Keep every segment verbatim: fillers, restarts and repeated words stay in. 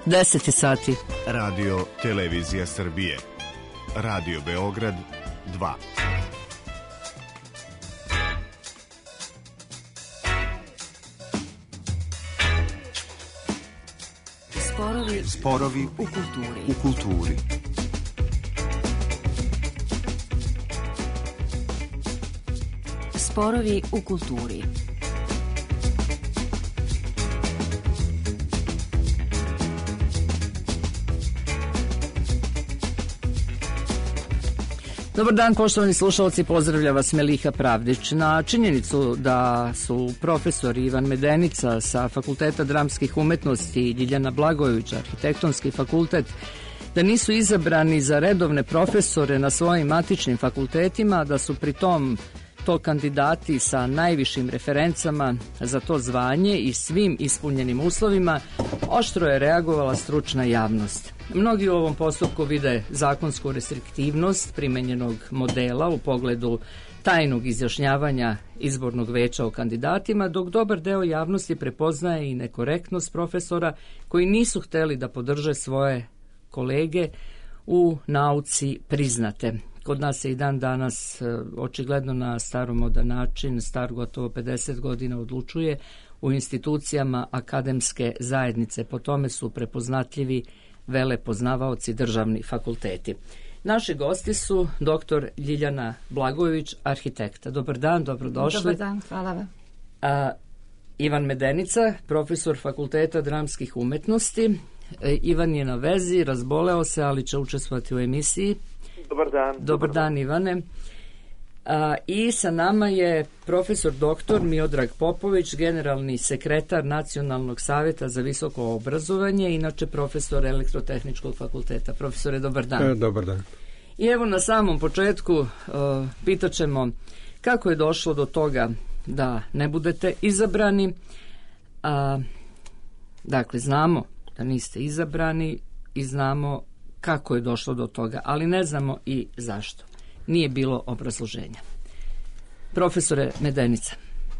deset sati. Radio Televizija Srbije. Radio Beograd dva. Sporovi, sporovi u kulturi. U kulturi. Sporovi u kulturi. Dobar dan, poštovani slušalci, pozdravlja vas Meliha Pravdić. Na činjenicu da su profesor Ivan Medenica sa Fakulteta dramskih umetnosti i Ljiljana Blagojević, Arhitektonski fakultet, da nisu izabrani za redovne profesore na svojim matičnim fakultetima, da su pri tom to kandidati sa najvišim referencama za to zvanje i svim ispunjenim uslovima, oštro je reagovala stručna javnost. Mnogi u ovom postupku vide zakonsku restriktivnost primenjenog modela u pogledu tajnog izjašnjavanja izbornog veća o kandidatima, dok dobar deo javnosti prepoznaje i nekorektnost profesora koji nisu hteli da podrže svoje kolege u nauci priznate. Kod nas se i dan danas očigledno na staromodan način, star gotovo pedeset godina, odlučuje u institucijama akademske zajednice. Po tome su prepoznatljivi velepoznavaoci državni fakulteti. Naši gosti su doktor Ljiljana Blagojević, arhitekta. Dobar dan, dobrodošli. Dobar dan, hvala vam. A, Ivan Medenica, profesor Fakulteta dramskih umetnosti. E, Ivan je na vezi, razboleo se, ali će učestvovati u emisiji. Dobar dan. Dobar, dobar dan, dan, Ivane. A, I sa nama je profesor doktor Miodrag Popović, generalni sekretar Nacionalnog savjeta za visoko obrazovanje, inače profesor Elektrotehničkog fakulteta. Profesore, dobar dan. E, dobar dan. I evo na samom početku uh, pitaćemo kako je došlo do toga da ne budete izabrani. A, dakle, znamo da niste izabrani i znamo kako je došlo do toga, ali ne znamo i zašto. Nije bilo obrazloženja. Profesore Medenica.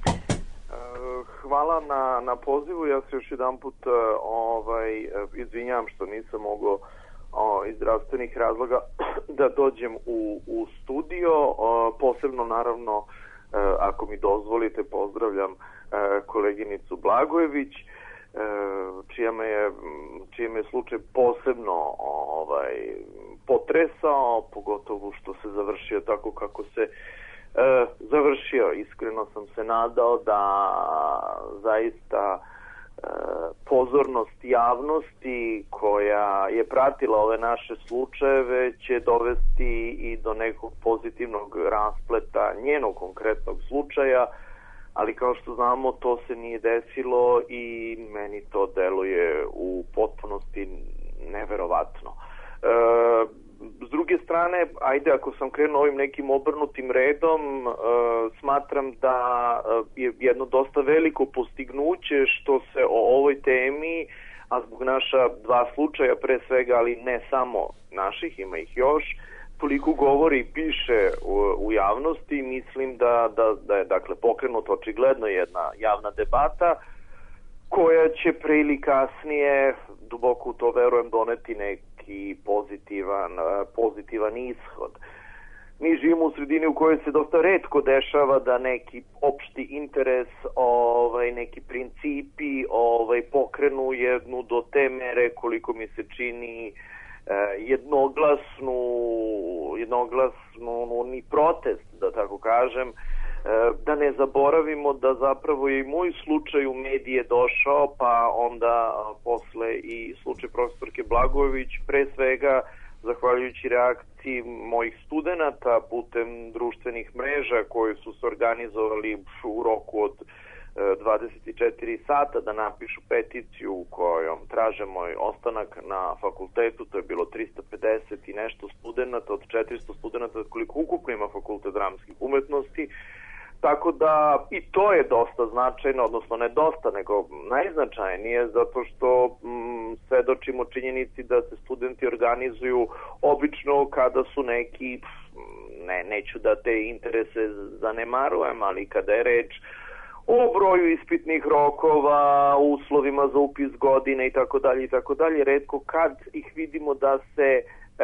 Hvala na, na pozivu. Ja se još jedan put ovaj, izvinjam što nisam mogao o, iz zdravstvenih razloga da dođem u, u studio. O, posebno, naravno, ako mi dozvolite, pozdravljam koleginicu Blagojević, čija me je, čija me je slučaj posebno ovaj, potresao, pogotovo što se završio tako kako se e, završio. Iskreno sam se nadao da zaista e, pozornost javnosti koja je pratila ove naše slučajeve će dovesti i do nekog pozitivnog raspleta njenog konkretnog slučaja, ali kao što znamo to se nije desilo i meni to deluje u potpunosti neverovatno. E, s druge strane, ajde, ako sam krenuo ovim nekim obrnutim redom, e, smatram da je jedno dosta veliko postignuće što se o ovoj temi, a zbog naša dva slučaja pre svega, ali ne samo naših, ima ih još, toliko govori i piše u, u javnosti. Mislim da, da, da je dakle pokrenuta očigledno jedna javna debata koja će pre ili kasnije, duboko u to verujem, doneti neki pozitivan, pozitivan ishod. Mi živimo u sredini u kojoj se dosta retko dešava da neki opšti interes, ovaj, neki principi ovaj, pokrenu jednu do te mere koliko mi se čini jednoglasnu, jednoglasnu ni protest, da tako kažem. Da ne zaboravimo da zapravo je i moj slučaj u medije došao, pa onda posle i slučaj profesorke Blagojević, pre svega zahvaljujući reakciji mojih studenata putem društvenih mreža koji su se organizovali u roku od dvadeset četiri sata da napišu peticiju u kojom traže moj ostanak na fakultetu. To je bilo trista pedeset i nešto studenata od četiristo studenata koliko ukupno ima Fakultet dramskih umetnosti. Tako da i to je dosta značajno, odnosno ne dosta, nego najznačajnije, zato što mm, svedočimo činjenici da se studenti organizuju obično kada su neki, ne, neću da te interese zanemarujem, ali kada je reč o broju ispitnih rokova, uslovima za upis godine i tako dalje i tako dalje. Retko kad ih vidimo da se E,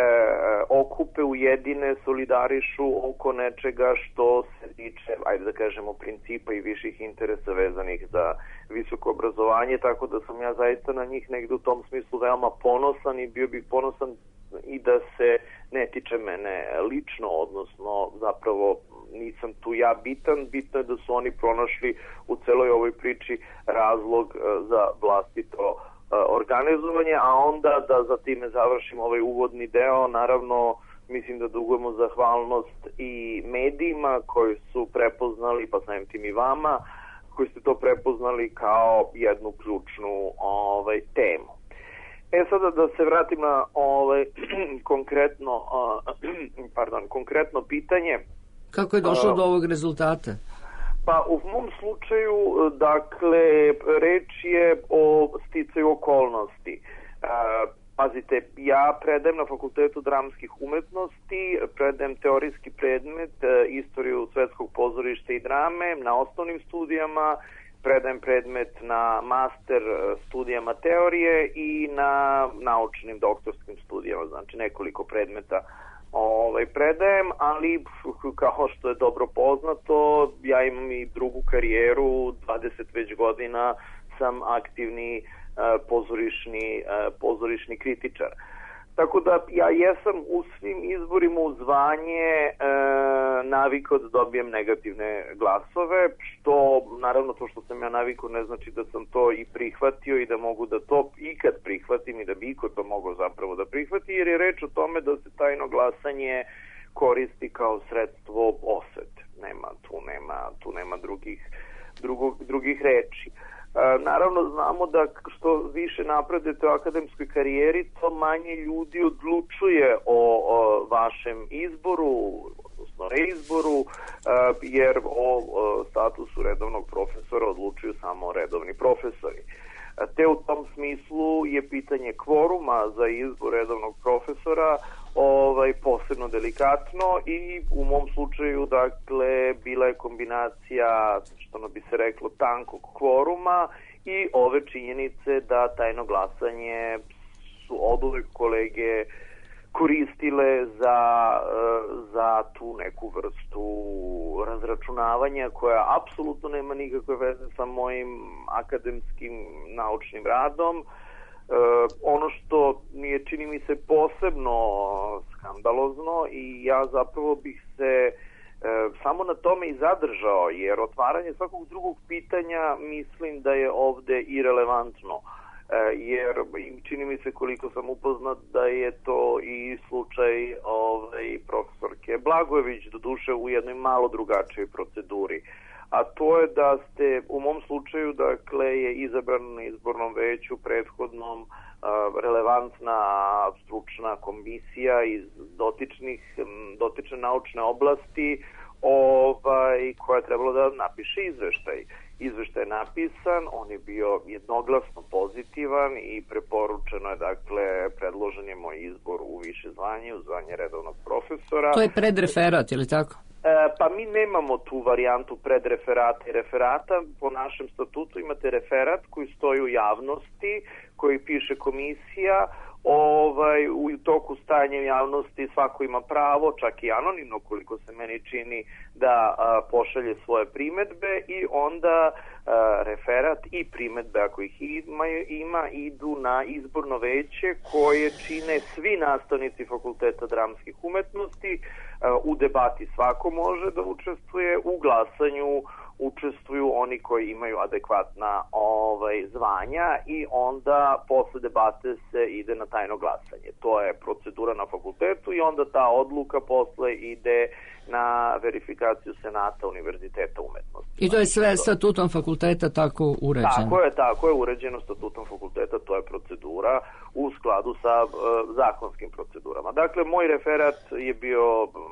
okupe, ujedine, solidarišu oko nečega što se tiče, ajde da kažemo, principa i viših interesa vezanih za visoko obrazovanje, tako da sam ja zaista na njih negde u tom smislu veoma ponosan i bio bih ponosan i da se ne tiče mene lično, odnosno zapravo nisam tu ja bitan, bitno je da su oni pronašli u celoj ovoj priči razlog za vlastito organizovanje, a onda da za time završimo ovaj uvodni deo, naravno mislim da dugujemo zahvalnost i medijima koji su prepoznali, pa samim tim i vama, koji ste to prepoznali kao jednu ključnu ovaj, temu. E sada da se vratim na ovaj, konkretno, pardon, konkretno pitanje. Kako je došlo uh, do ovog rezultata? Pa u mom slučaju, dakle, reč je o sticaju okolnosti. E, pazite, ja predajem na Fakultetu dramskih umetnosti, predajem teorijski predmet, e, istoriju svetskog pozorišta i drame na osnovnim studijama, predajem predmet na master studijama teorije i na naučnim doktorskim studijama, znači nekoliko predmeta Ovaj, predajem, ali kao što je dobro poznato, ja imam i drugu karijeru, dvadeset već godina sam aktivni uh, pozorišni, uh, pozorišni kritičar. Tako da ja jesam u svim izborima u zvanje e, navikao da dobijem negativne glasove, što naravno to što sam ja navikao ne znači da sam to i prihvatio i da mogu da to ikad prihvatim i da bi iko to mogao zapravo da prihvati, jer je reč o tome da se tajno glasanje koristi kao sredstvo osvete. Nema, tu nema, tu nema drugih, drugog, drugih reči. E, naravno znamo da što više napredujete u akademskoj karijeri, to manje ljudi odlučuje o, o vašem izboru, odnosno reizboru, e, jer o, o statusu redovnog profesora odlučuju samo redovni profesori. E, te u tom smislu je pitanje kvoruma za izbor redovnog profesora ovaj posebno delikatno i u mom slučaju, dakle, bila je kombinacija, što ono bi se reklo, tankog kvoruma i ove činjenice da tajno glasanje su oduvek kolege koristile za, za tu neku vrstu razračunavanja koja apsolutno nema nikakve veze sa mojim akademskim naučnim radom. Uh, ono što nije, čini mi se, posebno skandalozno i ja zapravo bih se uh, samo na tome i zadržao, jer otvaranje svakog drugog pitanja mislim da je ovde irelevantno, uh, jer čini mi se, koliko sam upoznat, da je to i slučaj ovaj, profesorke Blagojević, doduše u jednoj malo drugačijoj proceduri. A to je da ste u mom slučaju, dakle, je izabran na izbornom veću prethodnom uh, relevantna stručna komisija iz dotičnih, dotične naučne oblasti ovaj, koja je trebalo da napiše izveštaj. Izveštaj je napisan, on je bio jednoglasno pozitivan i preporučeno je, dakle, predložen je moj izbor u više zvanje, u zvanje redovnog profesora. To je predreferat, je li tako? E, pa mi nemamo tu varijantu predreferata i referata. Po našem statutu imate referat koji stoji u javnosti, koji piše komisija. Ovaj, u toku stajanja u javnosti svako ima pravo, čak i anonimno koliko se meni čini, da a, pošalje svoje primetbe i onda a, referat i primetbe, ako ih ima, ima, idu na izborno veće koje čine svi nastavnici Fakulteta dramskih umetnosti. A, u debati svako može da učestvuje, u glasanju učestvuju oni koji imaju adekvatna ovaj, zvanja i onda posle debate se ide na tajno glasanje. To je procedura na fakultetu i onda ta odluka posle ide na verifikaciju Senata Univerziteta umetnosti. I to je sve statutom fakulteta tako uređeno? Tako je, tako je uređeno statutom fakulteta, to je procedura u skladu sa uh, zakonskim procedurama. Dakle, moj referat je bio, uh,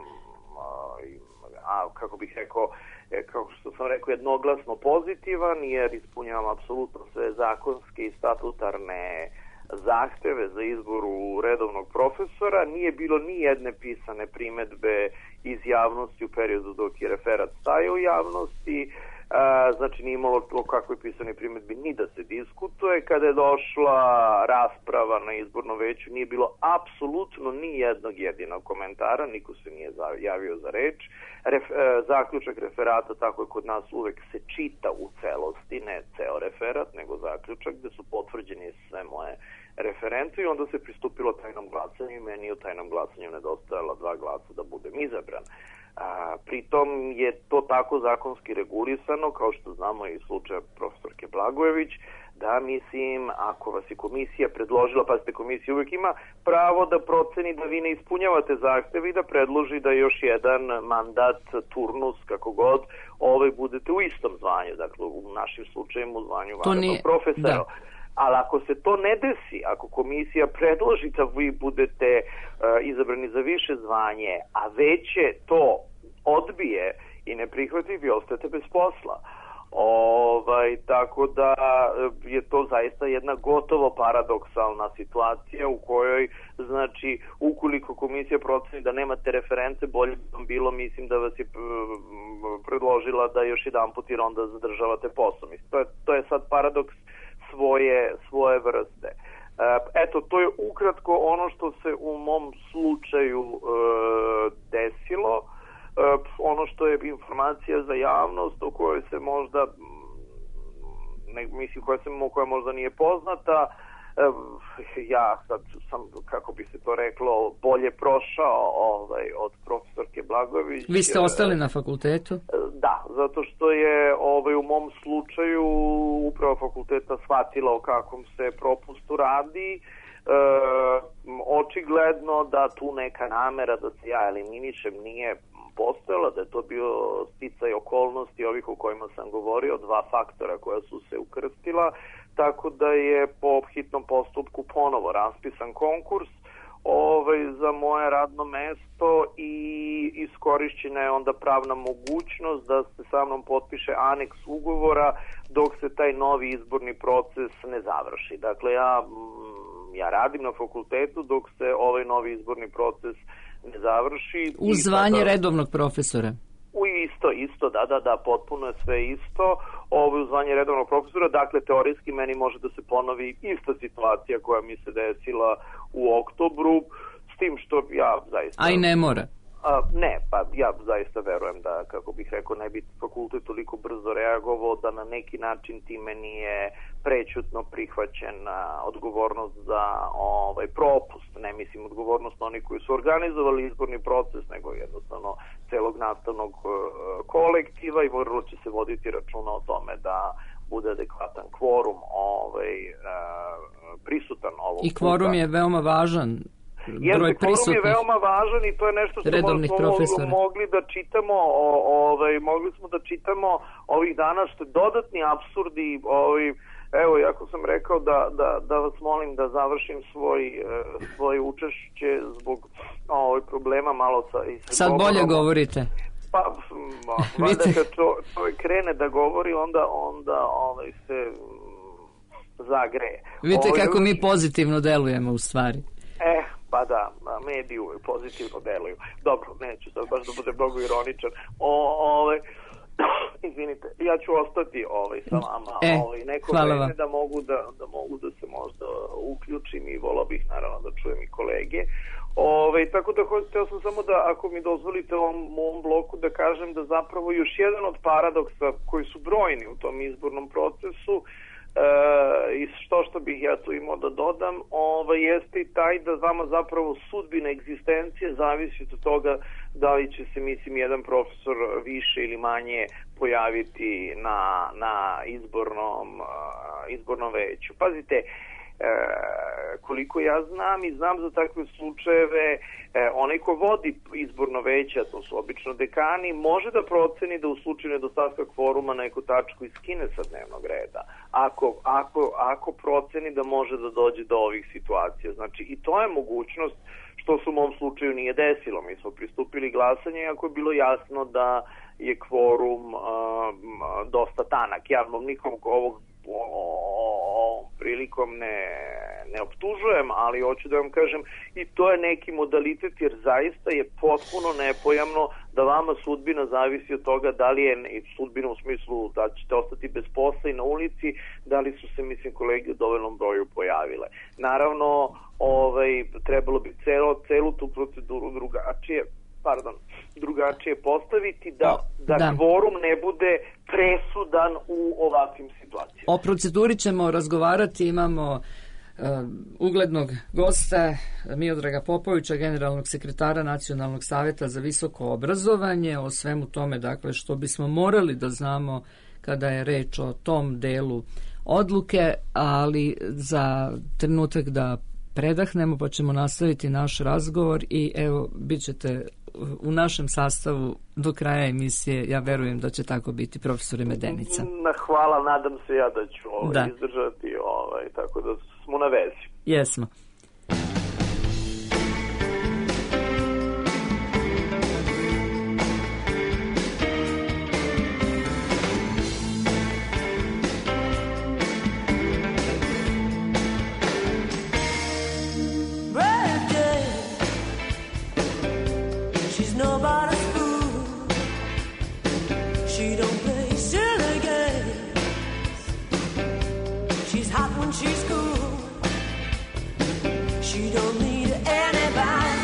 a, kako bih rekao, kao što sam rekao, jednoglasno pozitivan, jer ispunjavam apsolutno sve zakonske i statutarne zahteve za izboru redovnog profesora. Nije bilo ni jedne pisane primetbe iz javnosti u periodu dok je referat stajao u javnosti. A, znači nije imalo o kakvoj pisanoj primjedbi ni da se diskutuje. Kada je došla rasprava na izbornom veću, nije bilo apsolutno ni jednog jedinog komentara, niko se nije javio za reč. Ref, e, zaključak referata, tako je kod nas uvek se čita u celosti, ne ceo referat, nego zaključak gde su potvrđeni sve moje referente i onda se pristupilo tajnom glasanju i meni u tajnom glasanju nedostajala dva glasa da budem izabran. A, pritom je to tako zakonski regulisano, kao što znamo i slučaja profesorke Blagojević, da mislim, ako vas je komisija predložila, pa ste komisija uvijek ima pravo da proceni da vi ne ispunjavate zahteve i da predloži da još jedan mandat, turnus, kako god, ovaj budete u istom zvanju, dakle u našim slučajima u zvanju vanrednog profesora. Da. Ali ako se to ne desi, ako komisija predloži da vi budete uh, izabrani za više zvanje, a veće to odbije i ne prihvati, vi ostajete bez posla. Ovaj, tako da je to zaista jedna gotovo paradoksalna situacija u kojoj, znači, ukoliko komisija proceni da nemate reference, bolje bi vam bilo, mislim, da vas je predložila da još jedan put jer onda zadržavate posao. Mislim, to je, to je sad paradoks svoje, svoje vrste. Eto, to je ukratko ono što se u mom slučaju e, desilo. Ono što je informacija za javnost o kojoj se možda ne, mislim koja, se, koja možda nije poznata, ja sad sam, kako bi se to reklo, bolje prošao ovaj, od profesorke Blagojević. Vi ste ostali na fakultetu? Da, zato što je ovaj, u mom slučaju uprava fakulteta shvatila o kakvom se propustu radi. E, očigledno da tu neka namera da se ja eliminišem nije postojala, da je to bio sticaj okolnosti ovih o kojima sam govorio, dva faktora koja su se ukrstila, tako da je po hitnom postupku ponovo raspisan konkurs ovaj, za moje radno mesto i iskorišćena je onda pravna mogućnost da se sa mnom potpiše aneks ugovora dok se taj novi izborni proces ne završi. Dakle, ja, ja radim na fakultetu dok se ovaj novi izborni proces ne završi. U zvanje tada, redovnog profesora? U isto, isto, da, da, da, potpuno je sve isto. Ovo je u zvanje redovnog profesora, dakle, teorijski meni može da se ponovi ista situacija koja mi se desila u oktobru, s tim što ja zaista... A i ne mora? A, ne, pa ja zaista verujem da, kako bih rekao, ne bi fakultet toliko brzo reagovao da na neki način time nije prećutno prihvaćena odgovornost za ovaj propust. Ne mislim odgovornost na oni koji su organizovali izborni proces, nego jednostavno celog nastavnog uh, kolektiva i vrlo će se voditi računa o tome da bude adekvatan kvorum ovaj, uh, prisutan ovog I kvorum puta. Je veoma važan. Jeste, kvorum je veoma važan i to je nešto što smo mogli da čitamo o, ovaj, mogli smo da čitamo ovih dana, što je dodatni apsurdi. Ovaj, evo, jako sam rekao da, da, da vas molim da završim svoj, svoje učešće zbog ovaj, problema malo sa... I sa Sad govorom. Bolje govorite. Pa, valjda kad čovjek krene da govori, onda, onda ovaj, se zagreje. Vidite ovaj, kako mi pozitivno delujemo u stvari. Eh, pa da, mediji uvijek pozitivno deluju. Dobro, neću sad baš da budem mnogo ironičan. O, ovaj, izvinite, ja ću ostati ovaj, sa vama e, ovaj, neko vreme da mogu da, da mogu da se možda uključim i volao bih naravno da čujem i kolege. Ovaj, tako da htio sam samo da, ako mi dozvolite u ovom, ovom bloku, da kažem da zapravo još jedan od paradoksa koji su brojni u tom izbornom procesu, E, i što što bih ja tu imao da dodam, ovaj, jeste i taj da vama zapravo sudbina egzistencije zavisi od toga da li će se, mislim, jedan profesor više ili manje pojaviti na, na izbornom, izbornom veću. Pazite, E, koliko ja znam i znam za takve slučajeve, e, onaj ko vodi izborno veće, to su obično dekani, može da proceni da u slučaju nedostatka kvoruma neku tačku iskine sa dnevnog reda. Ako, ako, ako proceni da može da dođe do ovih situacija. Znači, i to je mogućnost, što se u mom slučaju nije desilo. Mi smo pristupili glasanje, ako je bilo jasno da je kvorum uh, dosta tanak. Ja vam nikom ovog o, o, o, prilikom ne, ne optužujem, ali hoću da vam kažem i to je neki modalitet, jer zaista je potpuno nepojamno da vama sudbina zavisi od toga da li je sudbina u smislu da ćete ostati bez posla i na ulici, da li su se, mislim, kolege u dovoljnom broju pojavile. Naravno, ovaj, trebalo bi celo, celu tu proceduru drugačije pardon, drugačije postaviti da, da, da kvorum ne bude presudan u ovakvim situacijama. O proceduri ćemo razgovarati, imamo uh, uglednog gosta Miodraga Popovića, generalnog sekretara Nacionalnog saveta za visoko obrazovanje, o svemu tome, dakle, što bismo morali da znamo kada je reč o tom delu odluke, ali za trenutak da predahnemo, pa ćemo nastaviti naš razgovor i evo, bit ćete u našem sastavu do kraja emisije. Ja verujem da će tako biti, profesore Medenica. Hvala, nadam se ja da ću ovaj, da. izdržati, ovaj, tako da smo na vezi. Jesmo. She's cool. She don't need anybody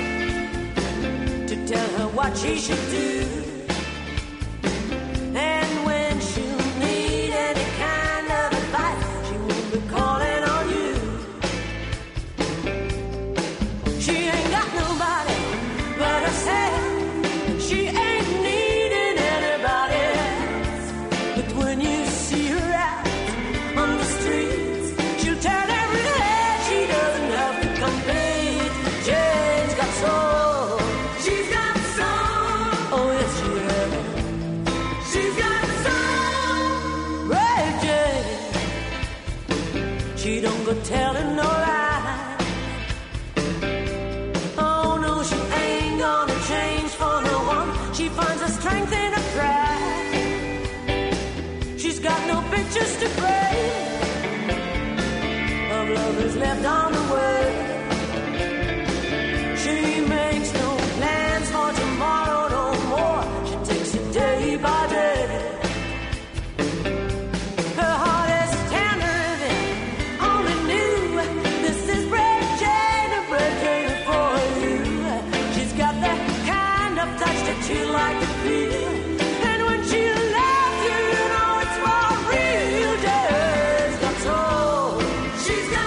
to tell her what she should do. And when she'll need any kind of advice, she won't be calling on you. She ain't got nobody but herself. She ain't needing anybody else. But when you see her out on the street, turn every head, she doesn't have to compete. Jane's got soul. She's got soul. Oh, yes, she has. She's got soul. Right, Jane. She don't go telling no lie. Oh, no, she ain't gonna change for no one. She finds her strength in her pride. She's got no pictures to frame. Love is left on the way. She makes no plans for tomorrow no more. She takes it day by day. Her heart is tender if it only knew. This is Brave Jane, a Brave Jane for you. She's got that kind of touch that you like to feel. And when she loves you, you know it's for real. Jane's got soul. She's got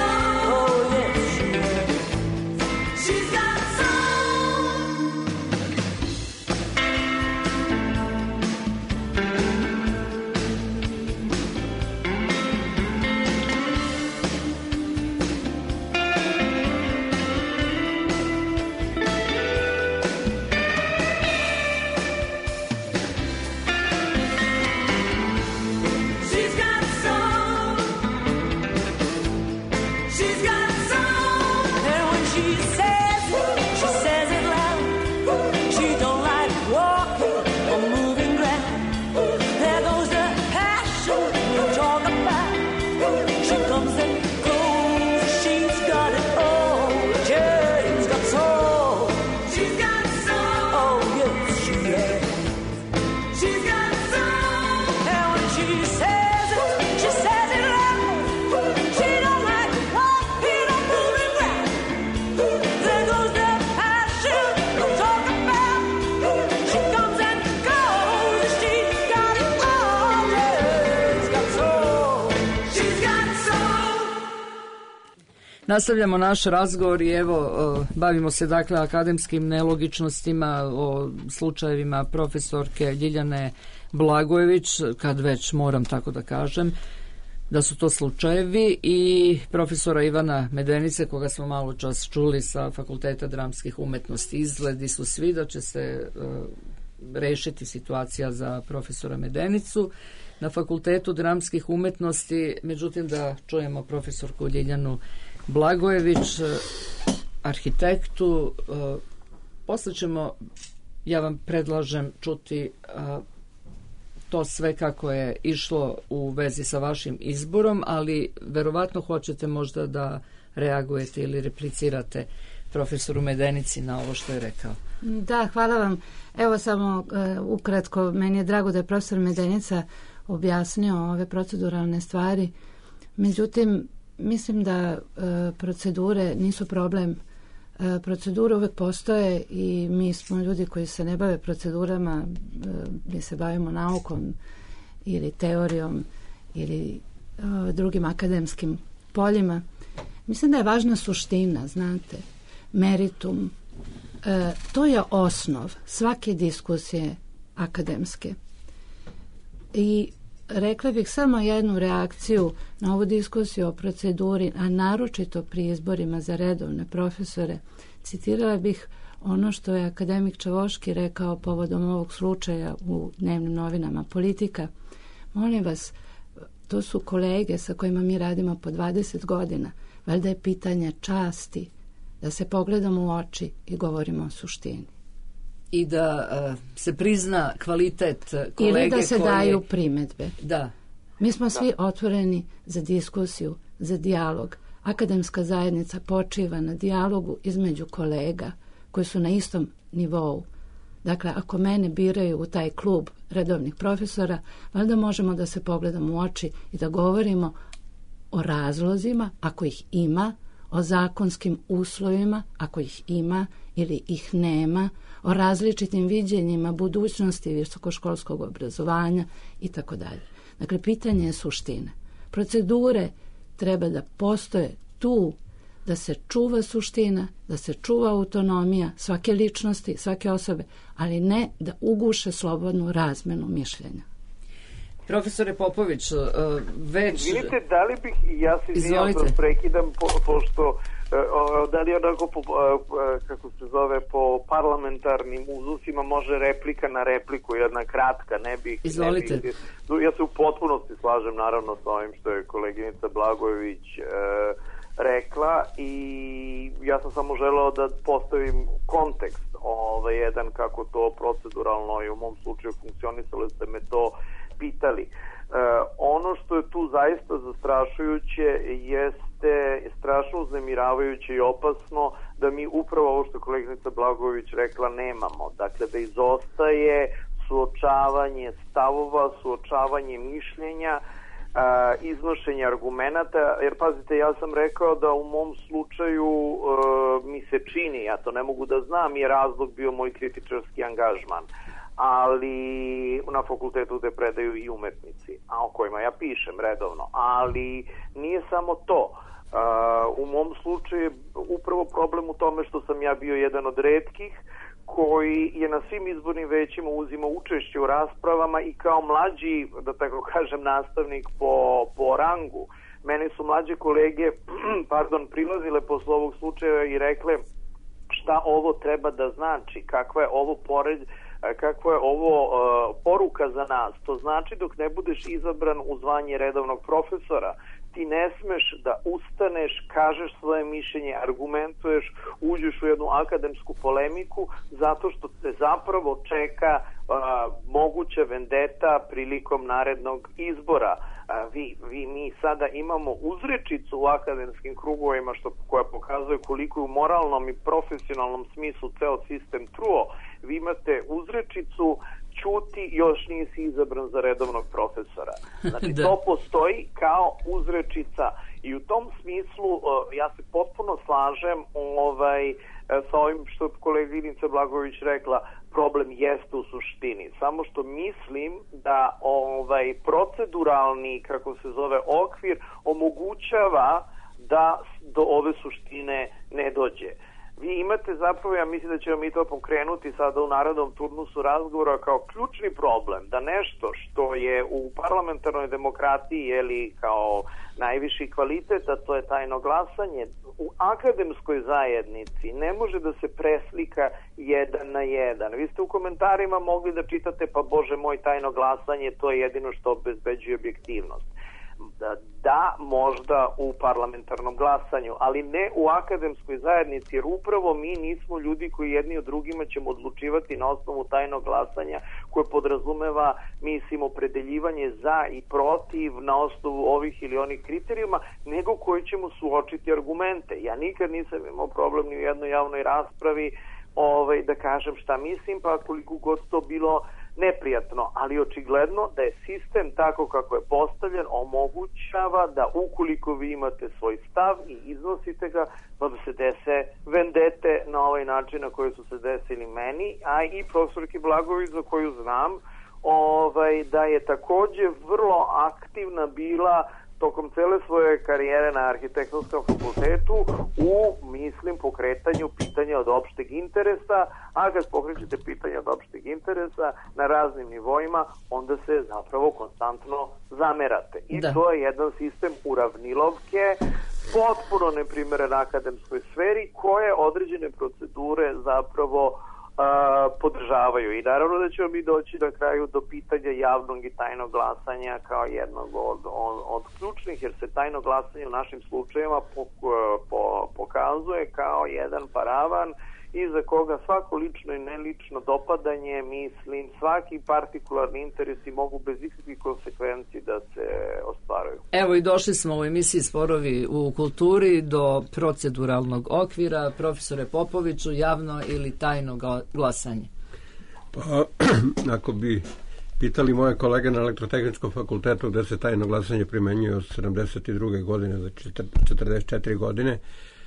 Nastavljamo naš razgovor i evo, bavimo se dakle akademskim nelogičnostima, o slučajevima profesorke Ljiljane Blagojević, kad već moram tako da kažem da su to slučajevi, i profesora Ivana Medenice, koga smo malo čas čuli sa Fakulteta dramskih umetnosti. Izgledi su svi da će se uh, rešiti situacija za profesora Medenicu na Fakultetu dramskih umetnosti. Međutim, da čujemo profesorku Ljiljanu Blagojević, arhitektu. Posle ćemo, ja vam predlažem, čuti to sve kako je išlo u vezi sa vašim izborom, ali verovatno hoćete možda da reagujete ili replicirate profesoru Medenici na ovo što je rekao. Da, hvala vam. Evo samo uh, ukratko, meni je drago da je profesor Medenica objasnio ove proceduralne stvari. Međutim, mislim da uh, procedure nisu problem. Uh, procedure uvek postoje i mi smo ljudi koji se ne bave procedurama, uh, mi se bavimo naukom ili teorijom ili uh, drugim akademskim poljima. Mislim da je važna suština, znate, meritum. E, to je osnov svake diskusije akademske. I rekla bih samo jednu reakciju na ovu diskusiju o proceduri, a naročito pri izborima za redovne profesore. Citirala bih ono što je akademik Čavoški rekao povodom ovog slučaja u dnevnim novinama Politika. Molim vas, to su kolege sa kojima mi radimo po dvadeset godina. Valjda je pitanje časti da se pogledamo u oči i govorimo o suštini. I da uh, se prizna kvalitet kolege ili da se koje... daju primedbe. Da. Mi smo svi otvoreni za diskusiju, za dijalog. Akademska zajednica počiva na dijalogu između kolega koji su na istom nivou. Dakle, ako mene biraju u taj klub redovnih profesora, valjda možemo da se pogledamo u oči i da govorimo o razlozima, ako ih ima, o zakonskim uslovima, ako ih ima ili ih nema, o različitim viđenjima budućnosti visokoškolskog obrazovanja i tako dalje. Dakle, pitanje je suštine. Procedure treba da postoje tu da se čuva suština, da se čuva autonomija svake ličnosti, svake osobe, ali ne da uguše slobodnu razmenu mišljenja. Profesore Popović, već... Vidite, da li bih, ja se izvinjam da prekidam, po, pošto da li onako, po, kako se zove, po parlamentarnim uzusima može replika na repliku, jedna kratka, ne bih... Izvolite. Ne bih, ja se u potpunosti slažem, naravno, sa ovim što je koleginica Blagojević e, rekla i ja sam samo želeo da postavim kontekst, ovaj, jedan kako to proceduralno i u mom slučaju funkcionisalo, ste me to pitali. E, ono što je tu zaista zastrašujuće jeste strašno uznemiravajuće i opasno da mi upravo ovo što koleginica Blagojević rekla nemamo. Dakle, da izostaje suočavanje stavova, suočavanje mišljenja, a, iznošenje argumenata, jer pazite, ja sam rekao da u mom slučaju a, mi se čini, ja to ne mogu da znam, je razlog bio moj kritičarski angažman, ali na fakultetu gde predaju i umetnici, a o kojima ja pišem redovno, ali nije samo to. Uh, u mom slučaju je upravo problem u tome što sam ja bio jedan od retkih koji je na svim izbornim većima uzimao učešće u raspravama i kao mlađi, da tako kažem, nastavnik po, po rangu. Mene su mlađe kolege pardon, prilazile posle ovog slučaja i rekle šta ovo treba da znači, kakva je ovo pored, kakva je ovo uh, poruka za nas. To znači dok ne budeš izabran u zvanje redovnog profesora, ti ne smeš da ustaneš, kažeš svoje mišljenje, argumentuješ, uđeš u jednu akademsku polemiku zato što te zapravo čeka uh, moguća vendeta prilikom narednog izbora. Uh, vi, vi, mi sada imamo uzrečicu u akademskim krugovima što, koja pokazuje koliko je u moralnom i profesionalnom smislu ceo sistem truo. Vi imate uzrečicu ćuti, još nisi izabran za redovnog profesora. Znači, to postoji kao uzrečica i u tom smislu uh, ja se potpuno slažem ovaj, sa ovim što je koleginica Blagojević rekla, problem jeste u suštini. Samo što mislim da ovaj proceduralni, kako se zove, okvir omogućava da do ove suštine ne dođe. Vi imate zapravo, ja mislim da ćemo mi to pokrenuti sada u narednom turnusu razgovora kao ključni problem, da nešto što je u parlamentarnoj demokratiji jeli, kao najviši kvalitet, a to je tajno glasanje, u akademskoj zajednici ne može da se preslika jedan na jedan. Vi ste u komentarima mogli da čitate, pa Bože moj, tajno glasanje, to je jedino što obezbeđuje objektivnost. Da, da, možda u parlamentarnom glasanju, ali ne u akademskoj zajednici, jer upravo mi nismo ljudi koji jedni od drugima ćemo odlučivati na osnovu tajnog glasanja koje podrazumeva, mislim, opredeljivanje za i protiv na osnovu ovih ili onih kriterijuma, nego koji ćemo suočiti argumente. Ja nikad nisam imao problem ni u jednoj javnoj raspravi ovaj, da kažem šta mislim, pa koliko god to bilo neprijatno, ali očigledno da je sistem tako kako je postavljen omogućava da ukoliko vi imate svoj stav i iznosite ga, pa da se dese vendete na ovaj način na koji su se desili meni, a i profesorki Blagojević, za koju znam ovaj, da je takođe vrlo aktivna bila tokom cele svoje karijere na arhitektonskom fakultetu u, mislim, pokretanju pitanja od opšteg interesa, a kad pokrećete pitanja od opšteg interesa na raznim nivoima, onda se zapravo konstantno zamerate. I da. To je jedan sistem uravnilovke, potpuno neprimeren akademskoj sferi, koje određene procedure zapravo Uh, podržavaju. I naravno da ćemo mi doći na kraju do pitanja javnog i tajnog glasanja kao jednog od, od, od ključnih, jer se tajno glasanje u našim slučajevima po, po, pokazuje kao jedan paravan iza koga svako lično i nelično dopadanje, mislim, svaki partikularni interesi mogu bez ikakvih konsekvenci da se ostvaruju. Evo i došli smo u emisiji Sporovi u kulturi do proceduralnog okvira. Profesore Popoviću, javno ili tajno glasanje? Pa, ako bi pitali moje kolege na Elektrotehničkom fakultetu gde se tajno glasanje primenjuje od sedamdeset druge godine, znači četrdeset četiri godine,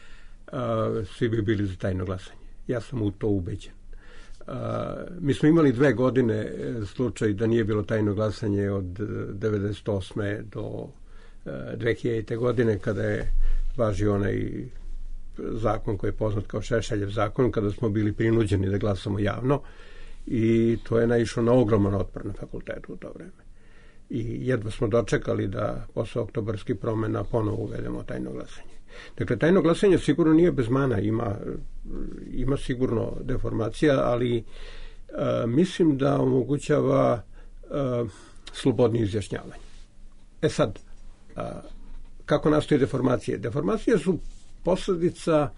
a, svi bi bili za tajno glasanje. Ja sam u to ubeđen. Uh, mi smo imali dve godine slučaj da nije bilo tajno glasanje od devedeset osme do uh, dve hiljadite godine, kada je važio onaj zakon koji je poznat kao Šešeljev zakon, kada smo bili prinuđeni da glasamo javno, i to je naišlo na ogroman otpor na fakultetu u to vreme. I jedva smo dočekali da posle oktobarskih promena ponovo uvedemo tajno glasanje. Dakle, tajno glasanje sigurno nije bez mana, ima, ima sigurno deformacija, ali a, mislim da omogućava a, slobodnije izjašnjavanje. E sad, a, kako nastoje deformacije? Deformacije su posledica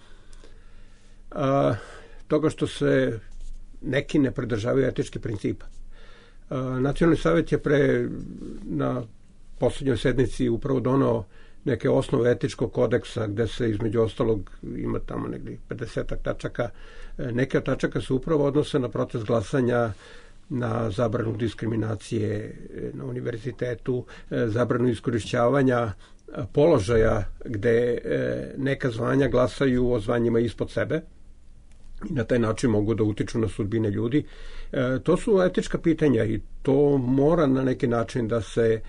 a, toga što se neki ne pridržavaju etičkih principa. A, Nacionalni savjet je pre na poslednjoj sednici upravo donao neke osnove etičkog kodeksa gde se između ostalog ima tamo negdje pedesetak tačaka. Neke od tačaka se upravo odnose na proces glasanja, na zabranu diskriminacije na univerzitetu, zabranu iskorišćavanja položaja gde neka zvanja glasaju o zvanjima ispod sebe i na taj način mogu da utiču na sudbine ljudi. To su etička pitanja i to mora na neki način da se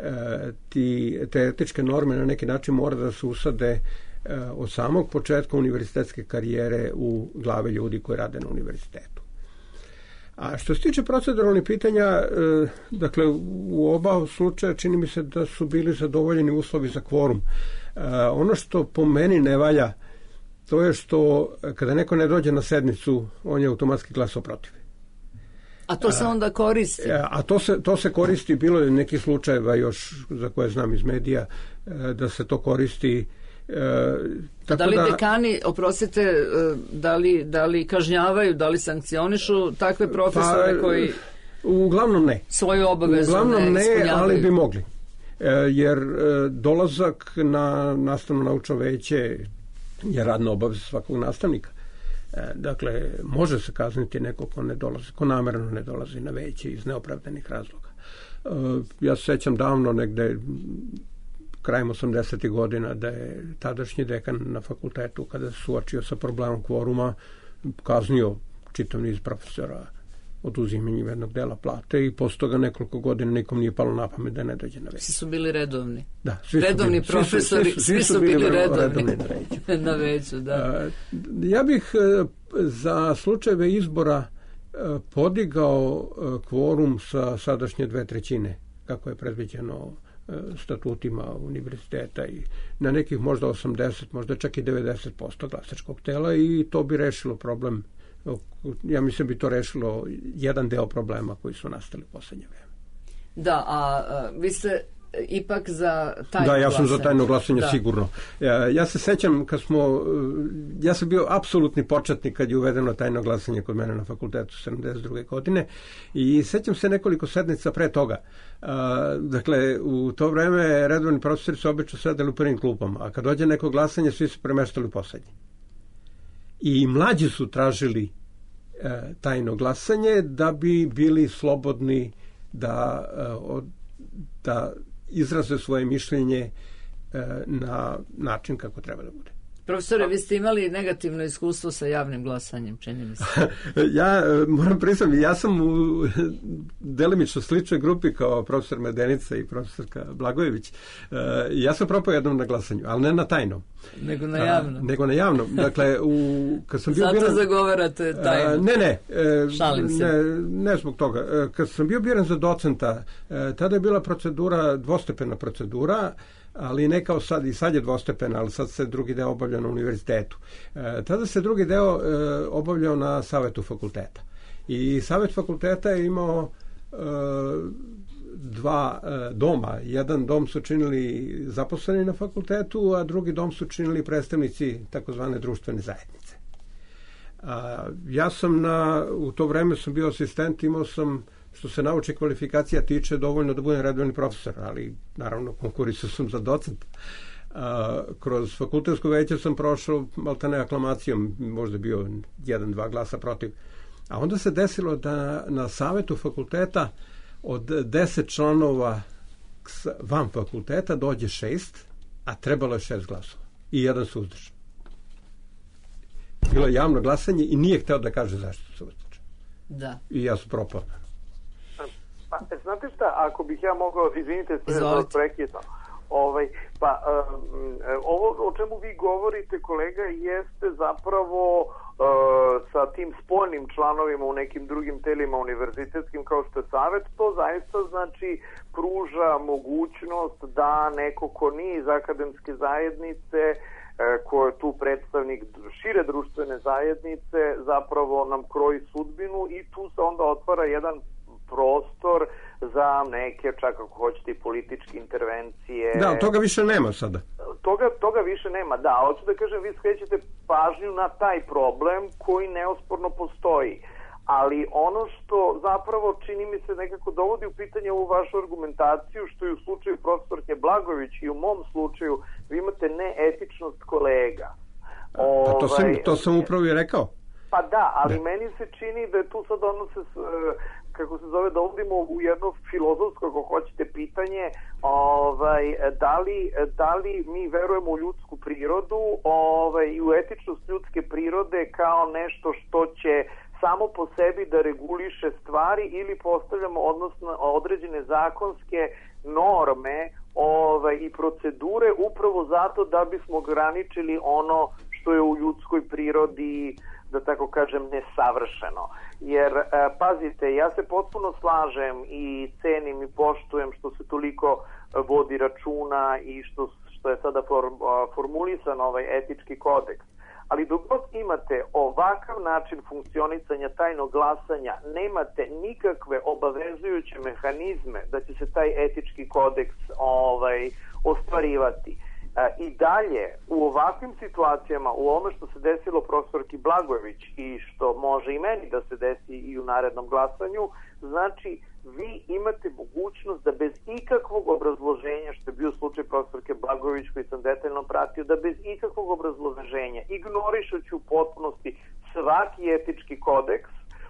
Ti, te etičke norme na neki način mora da se usade od samog početka univerzitetske karijere u glave ljudi koji rade na univerzitetu. A što se tiče proceduralnih pitanja, dakle, u oba slučaja čini mi se da su bili zadovoljeni uslovi za kvorum. Ono što po meni ne valja, to je što kada neko ne dođe na sednicu, on je automatski glasao protiv. A to se onda koristi? A, a to, se, to se koristi, bilo je nekih slučajeva još za koje znam iz medija, da se to koristi. E, tako da li da, dekani, oprostite, da li, da li kažnjavaju, da li sankcionišu takve profesore pa, koji uglavnom ne. svoju obavezu uglavnom ne, ne ispunjavaju? Ali bi mogli. E, jer dolazak na nastavno-naučno veće je radna obaveza svakog nastavnika. Dakle, može se kazniti neko ko ne dolazi, ko namerno ne dolazi na veće iz neopravdanih razloga. Ja se sećam davno, negde krajem osamdesetih godina, da je tadašnji dekan na fakultetu, kada se suočio sa problemom kvoruma, kaznio čitav niz profesora oduzimanjem jednog dela plate i posle toga nekoliko godina nikom nije palo na pamet da ne dođe na veće. Svi su bili redovni. Da, svi redovni bili, profesori, svi su, svi su, svi su bili, bili redovni, redovni na veću. na veću, da. Ja bih za slučajeve izbora podigao kvorum sa sadašnje dve trećine, kako je predviđeno statutima univerziteta, i na nekih možda osamdeset, možda čak i devedeset posto glasačkog tela, i to bi rešilo problem. Ja mislim bi to rešilo jedan deo problema koji su nastali u poslednje vreme. Da, a, a vi ste ipak za tajno Da, ja glasanje. sam za tajno glasanje Da. sigurno. Ja, ja se sećam kad smo, ja sam bio apsolutni početnik kad je uvedeno tajno glasanje kod mene na fakultetu sedamdeset druge godine i sećam se nekoliko sednica pre toga. A, dakle, u to vreme redovni profesori su obično sedeli u prvim klupama, a kad dođe neko glasanje, svi su premeštali u poslednji. I mlađi su tražili e, tajno glasanje da bi bili slobodni da, e, od, da izraze svoje mišljenje e, na način kako treba da bude. Profesore, vi ste imali negativno iskustvo sa javnim glasanjem, čini mi se. Ja e, moram priznati, ja sam u delimično sličnoj grupi kao profesor Medenica i profesorka Blagojević. E, ja sam propao jednom na glasanju, ali ne na tajnom. Nego na javnom. A, nego na javnom. Dakle, u, kad sam bio Zato biran, zagovarate tajno. A, ne, ne. E, Šalim se. Ne, ne zbog toga. E, kad sam bio biran za docenta, e, tada je bila procedura, dvostepena procedura, ali ne kao sad, i sad je dvostepena, ali sad se drugi deo obavlja na univerzitetu. E, tada se drugi deo e, obavljao na savetu fakulteta. I savet fakulteta je imao e, dva e, doma. Jedan dom su činili zaposleni na fakultetu, a drugi dom su činili predstavnici takozvane društvene zajednice. A, ja sam na, u to vreme sam bio asistent, imao sam, što se naučne kvalifikacija tiče, dovoljno da budem redovni profesor, ali naravno konkurisao sam za docent. A, kroz fakultetsko veće sam prošao maltene aklamacijom, možda bio jedan, dva glasa protiv. A onda se desilo da na savetu fakulteta od deset članova van fakulteta dođe šest, a trebalo je šest glasova. I jedan suzdržan. Bilo je javno glasanje i nije hteo da kaže zašto se uzdržan. Da. I ja sam propao. Pa, znate šta, ako bih ja mogao, izvinite, Izvolite. prekidno, ovaj, pa um, ovo o čemu vi govorite, kolega, jeste zapravo uh, sa tim spoljnim članovima u nekim drugim telima univerzitetskim kao što je savet, to zaista znači pruža mogućnost da neko ko nije iz akademske zajednice, ko je tu predstavnik šire društvene zajednice, zapravo nam kroji sudbinu i tu se onda otvara jedan prostor za neke, čak ako hoćete, i političke intervencije. Da, toga više nema sada. Toga, toga više nema, da. Hoću da kažem, vi skrećete pažnju na taj problem koji neosporno postoji. Ali ono što zapravo čini mi se nekako dovodi u pitanje ovu vašu argumentaciju, što je u slučaju profesorke Blagojević i u mom slučaju, vi imate neetičnost kolega. Pa to sam, Ovaj, to sam upravo i rekao. Pa da, ali Da. meni se čini da je tu sad ono se, s- kako se zove, dovodimo u jedno filozofsko, ako hoćete, pitanje, ovaj, da, li, da li mi verujemo u ljudsku prirodu, ovaj, i u etičnost ljudske prirode kao nešto što će samo po sebi da reguliše stvari ili postavljamo odnosno određene zakonske norme ovaj, i procedure upravo zato da bismo ograničili ono što je u ljudskoj prirodi, da tako kažem, nesavršeno. Jer, e, pazite, ja se potpuno slažem i cenim i poštujem što se toliko e, vodi računa i što, što je sada form, a, formulisan ovaj etički kodeks. Ali dok god imate ovakav način funkcionisanja tajnog glasanja, nemate nikakve obavezujuće mehanizme da će se taj etički kodeks ovaj, ostvarivati. I dalje, u ovakvim situacijama, u ovome što se desilo profesorki Blagojević i što može i meni da se desi i u narednom glasanju, znači vi imate mogućnost da bez ikakvog obrazloženja, što je bio slučaj profesorke Blagojević koji sam detaljno pratio, da bez ikakvog obrazloženja, ignorišući u potpunosti svaki etički kodeks,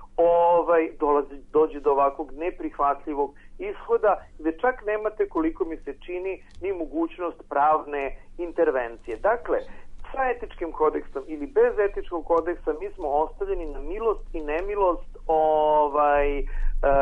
ovaj, dolazi, dođe do ovakvog neprihvatljivog ishoda gde čak nemate, koliko mi se čini, ni mogućnost pravne intervencije. Dakle, sa etičkim kodeksom ili bez etičkog kodeksa mi smo ostavljeni na milost i nemilost ovaj, e,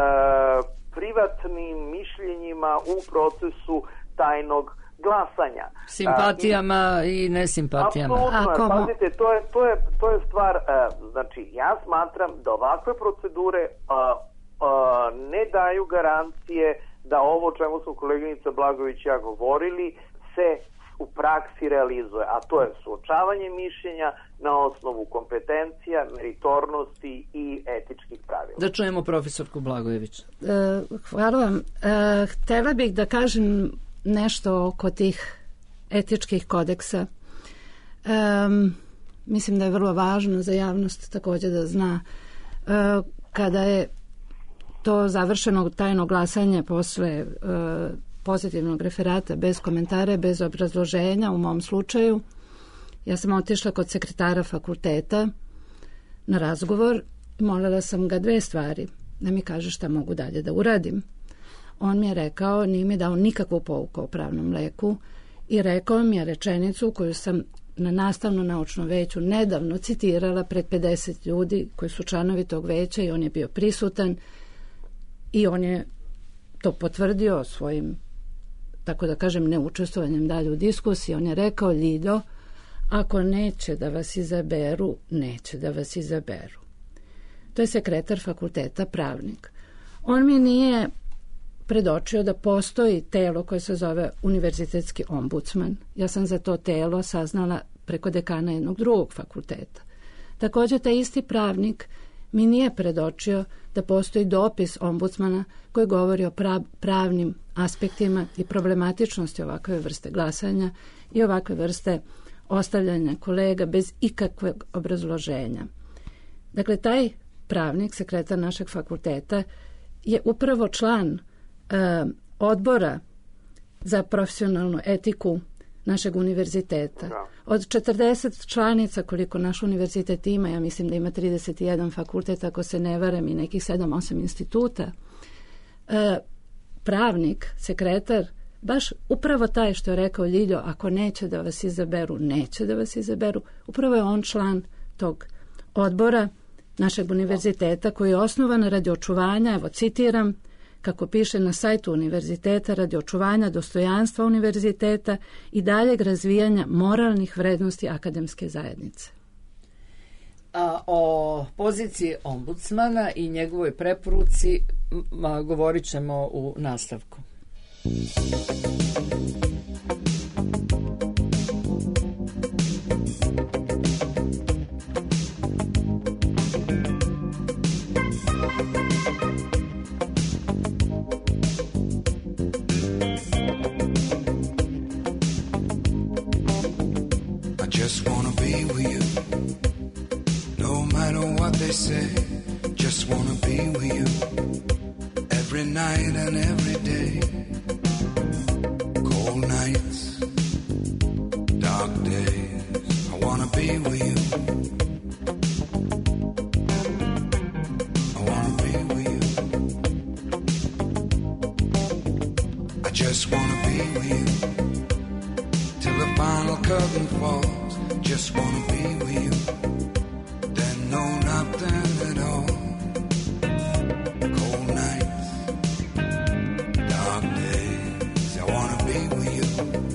privatnim mišljenjima u procesu tajnog glasanja. Simpatijama i nesimpatijama. Apsolutno, Ako- pazite, to je, to je, to je stvar, uh, znači, ja smatram da ovakve procedure uh, uh, ne daju garancije da ovo o čemu smo koleginica Blagojević i ja govorili se u praksi realizuje, a to je suočavanje mišljenja na osnovu kompetencija, meritornosti i etičkih pravila. Da čujemo profesorku Blagojević. E, hvala vam. E, htela bih da kažem nešto oko tih etičkih kodeksa. Um, mislim da je vrlo važno za javnost također da zna. Uh, kada je to završeno tajno glasanje posle uh, pozitivnog referata, bez komentara, bez obrazloženja u mom slučaju, ja sam otišla kod sekretara fakulteta na razgovor i molila sam ga dve stvari, da mi kaže šta mogu dalje da uradim. On mi je rekao, nije mi dao nikakvu pouku o pravnom leku i rekao mi je rečenicu koju sam na nastavno-naučnom veću nedavno citirala pred pedeset ljudi koji su članovi tog veća i on je bio prisutan i on je to potvrdio svojim, tako da kažem, neučestvovanjem dalje u diskusiji. On je rekao, Ljido, ako neće da vas izaberu, neće da vas izaberu. To je sekretar fakulteta, pravnik. On mi nije predočio da postoji telo koje se zove univerzitetski ombudsman. Ja sam za to telo saznala preko dekana jednog drugog fakulteta. Također, taj isti pravnik mi nije predočio da postoji dopis ombudsmana koji govori o pravnim aspektima i problematičnosti ovakve vrste glasanja i ovakve vrste ostavljanja kolega bez ikakvog obrazloženja. Dakle, taj pravnik, sekretar našeg fakulteta, je upravo član e, odbora za profesionalnu etiku našeg univerziteta. Od četrdeset članica koliko naš univerzitet ima, ja mislim da ima trideset jedan fakultet, ako se ne varam, i nekih sedam osam instituta, e, pravnik, sekretar, baš upravo taj što je rekao Ljiljo, ako neće da vas izaberu, neće da vas izaberu, upravo je on član tog odbora našeg univerziteta koji je osnovan radi očuvanja, evo citiram, kako piše na sajtu univerziteta, radi očuvanja dostojanstva univerziteta i daljeg razvijanja moralnih vrednosti akademske zajednice. A o poziciji ombudsmana i njegovoj preporuci ma, govorit ćemo u nastavku. Just wanna be with you, no matter what they say. Just wanna be with you, every night and every day. Cold nights, dark days, I wanna be with you. I wanna be with you. I just wanna be with you till the final curtain falls. Just wanna be with you, then no nothing at all. Cold nights, dark days, I wanna be with you.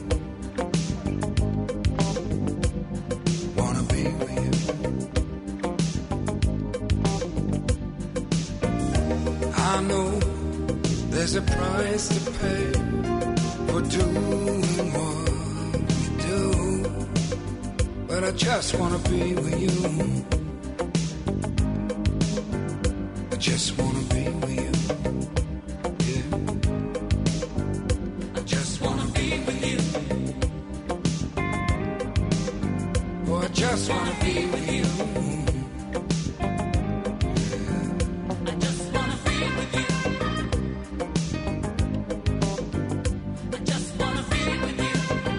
Wanna be with you. I know there's a price to pay for doing what we do, but I just wanna be with you. I just wanna be with you. Yeah. I just wanna be with you. Oh, I just wanna be with you. Yeah. I just wanna be with you. I just wanna be with you.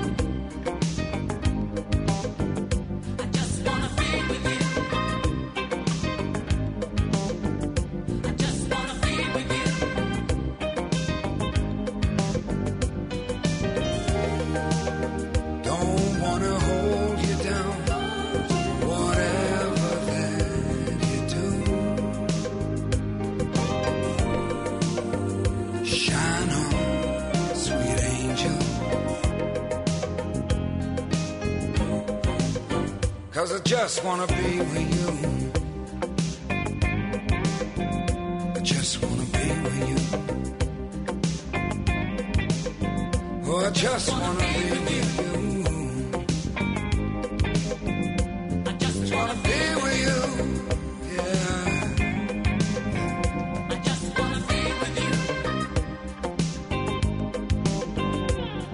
Cause I just wanna be with you. I just wanna be with you. Oh, I just wanna be with you. I just wanna be with you. Yeah. I just wanna be with you. I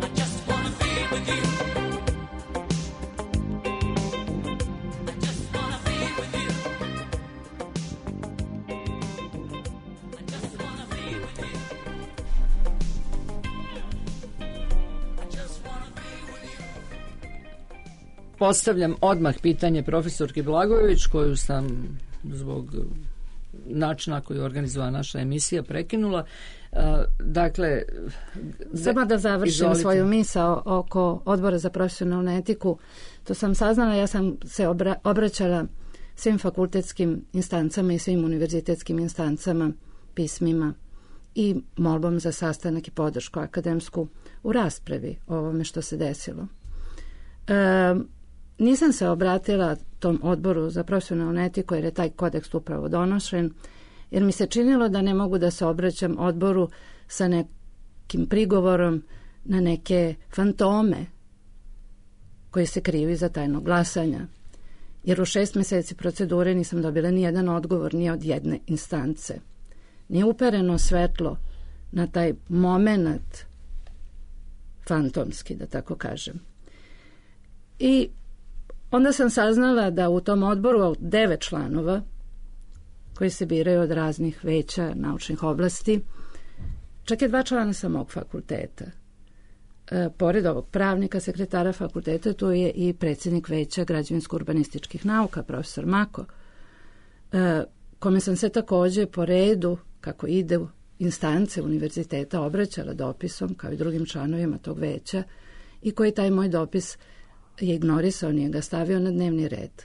postavljam odmah pitanje profesorki Blagojević, koju sam zbog načina koji je organizovala naša emisija prekinula. Dakle, samo da završim izvolite. Svoju misao oko Odbora za profesionalnu etiku. To sam saznala, ja sam se obra- obraćala svim fakultetskim instancama i svim univerzitetskim instancama, pismima i molbom za sastanak i podršku akademsku u raspravi o ovome što se desilo. E, nisam se obratila tom Odboru za profesionalnu etiku jer je taj kodeks upravo donošen, jer mi se činilo da ne mogu da se obraćam odboru sa nekim prigovorom na neke fantome koji se krivi za tajno glasanja. Jer u šest meseci procedure nisam dobila ni jedan odgovor ni od jedne instance. Nije upereno svetlo na taj moment fantomski, da tako kažem. I onda sam saznala da u tom odboru od devet članova koji se biraju od raznih veća naučnih oblasti, čak je dva člana sa mog fakulteta. E, pored ovog pravnika, sekretara fakulteta, tu je i predsjednik veća građevinsko-urbanističkih nauka, profesor Mako, e, kome sam se također po redu, kako ide u instance univerziteta, obraćala dopisom, kao i drugim članovima tog veća, i koji taj moj dopis je ignorisao, nije ga stavio na dnevni red.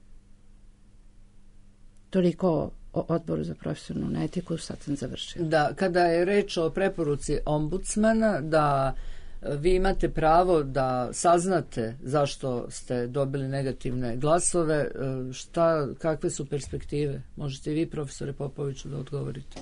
Toliko o, o Odboru za profesionalnu etiku, sad sam završila. Da, kada je reč o preporuci ombudsmana, da vi imate pravo da saznate zašto ste dobili negativne glasove, šta, kakve su perspektive? Možete i vi, profesore Popoviću, da odgovorite.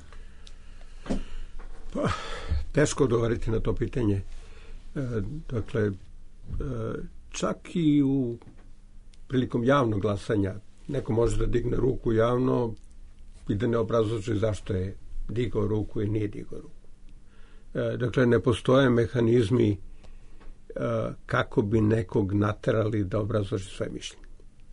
Pa, teško odgovoriti na to pitanje. E, dakle, e, čak i u prilikom javnog glasanja neko može da digne ruku javno i da ne obrazloži zašto je digao ruku i nije digao ruku. E, dakle, ne postoje mehanizmi e, kako bi nekog naterali da obrazloži svoje mišljenje.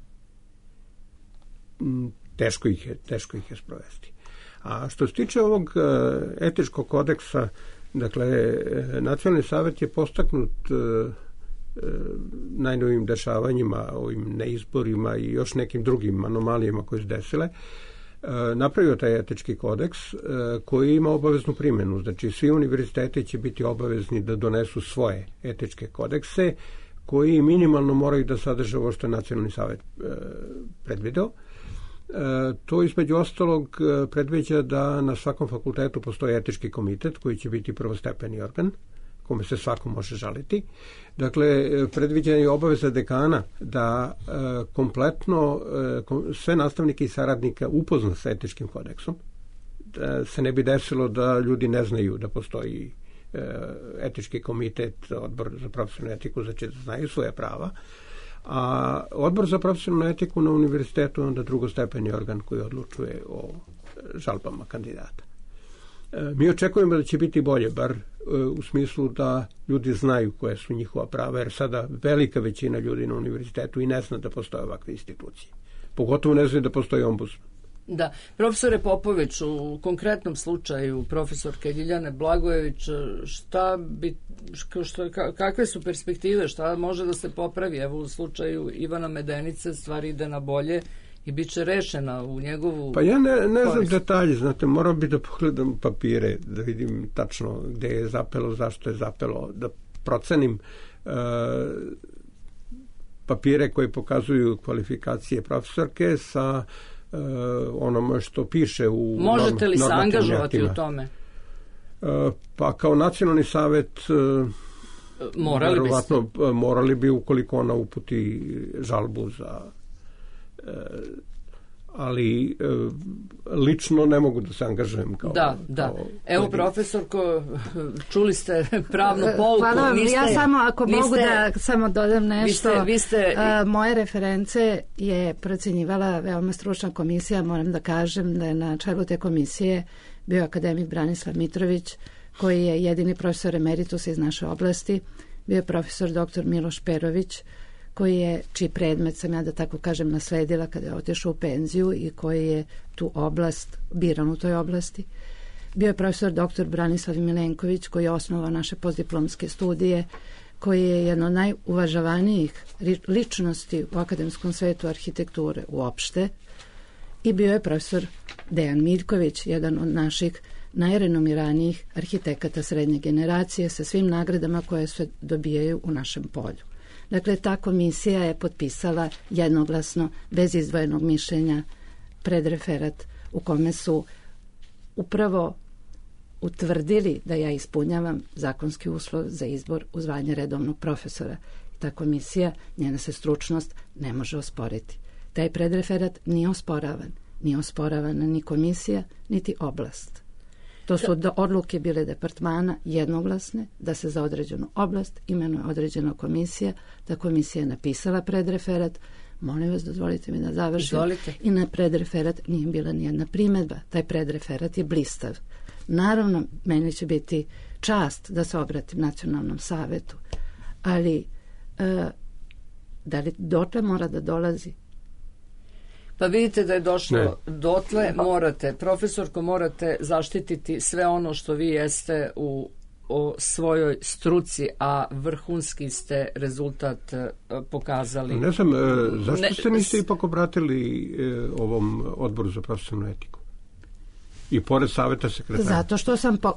Teško ih je, teško ih je sprovesti. A što se tiče ovog e, etičkog kodeksa, dakle, e, Nacionalni savjet je postaknut e, najnovim dešavanjima, ovim neizborima i još nekim drugim anomalijama koje su desile, napravio taj etički kodeks koji ima obaveznu primjenu. Znači, svi univerziteti će biti obavezni da donesu svoje etičke kodekse koji minimalno moraju da sadrže ovo što je Nacionalni savjet predvideo. To između ostalog predviđa da na svakom fakultetu postoji etički komitet koji će biti prvostepeni organ kome se svako može žaliti. Dakle, predviđena je obaveza dekana da e, kompletno e, kom, sve nastavnike i saradnika upozna sa etičkim kodeksom. Da se ne bi desilo da ljudi ne znaju da postoji e, etički komitet, Odbor za profesionalnu etiku, znači da znaju svoje prava. A Odbor za profesionalnu etiku na univerzitetu je onda drugostepeni organ koji odlučuje o žalbama kandidata. Mi očekujemo da će biti bolje, bar u smislu da ljudi znaju koje su njihova prava, jer sada velika većina ljudi na univerzitetu i ne zna da postoje ovakve institucije. Pogotovo ne zna da postoji ombudsman. Da. Profesore Popović, u konkretnom slučaju profesorke Ljiljane Blagojević, šta bi, šta, kakve su perspektive, šta može da se popravi? Evo, u slučaju Ivana Medenice stvari ide na bolje i bit će rešena u njegovu... Pa ja ne, ne znam detalje, znate, moram bi da pogledam papire, da vidim tačno gde je zapelo, zašto je zapelo, da procenim e, papire koje pokazuju kvalifikacije profesorke sa e, onome što piše u... Možete li se angažovati u tome? E, pa kao Nacionalni savjet... E, morali bi morali bi ukoliko ona uputi žalbu za... ali lično ne mogu da se angažujem kao... Da, da. Kao Evo, profesorko, čuli ste pravnu pouku. Hvala vam. Niste, ja samo, ako niste, mogu da samo dodam nešto. Vi ste, vi ste, a, moje reference je procenjivala veoma stručna komisija. Moram da kažem da je na čelu te komisije bio akademik Branislav Mitrović, koji je jedini profesor emeritus iz naše oblasti. Bio je profesor doktor Miloš Perović, koji je, čiji predmet sam ja da tako kažem nasledila kada je otišao u penziju i koji je tu oblast biran u toj oblasti. Bio je profesor doktor Branislav Milenković, koji je osnovao naše postdiplomske studije, koji je jedno od najuvažavanijih ličnosti u akademskom svetu arhitekture uopšte, i bio je profesor Dejan Miljković, jedan od naših najrenomiranijih arhitekata srednje generacije sa svim nagradama koje se dobijaju u našem polju. Dakle, ta komisija je potpisala jednoglasno, bez izdvojenog mišljenja, predreferat u kome su upravo utvrdili da ja ispunjavam zakonski uslov za izbor u zvanje redovnog profesora. Ta komisija, njena se stručnost ne može osporiti. Taj predreferat nije osporavan. Nije osporavana ni komisija, niti oblast. To su do odluke bile departmana jednoglasne, da se za određenu oblast imenuje određena komisija, da komisija je napisala predreferat. Molim vas, dozvolite mi da završim. Izvolite. I na predreferat nije bila nijedna primedba. Taj predreferat je blistav. Naravno, meni će biti čast da se obratim Nacionalnom savetu, ali e, da li dotle mora da dolazi? Pa vidite da je došlo ne. dotle, morate, profesorko, morate zaštititi sve ono što vi jeste u o svojoj struci, a vrhunski ste rezultat e, pokazali. Ne znam, e, zašto ne, ste niste ipak obratili e, ovom odboru za profesionalnu etiku? I pored saveta sekretara. Zato što sam po...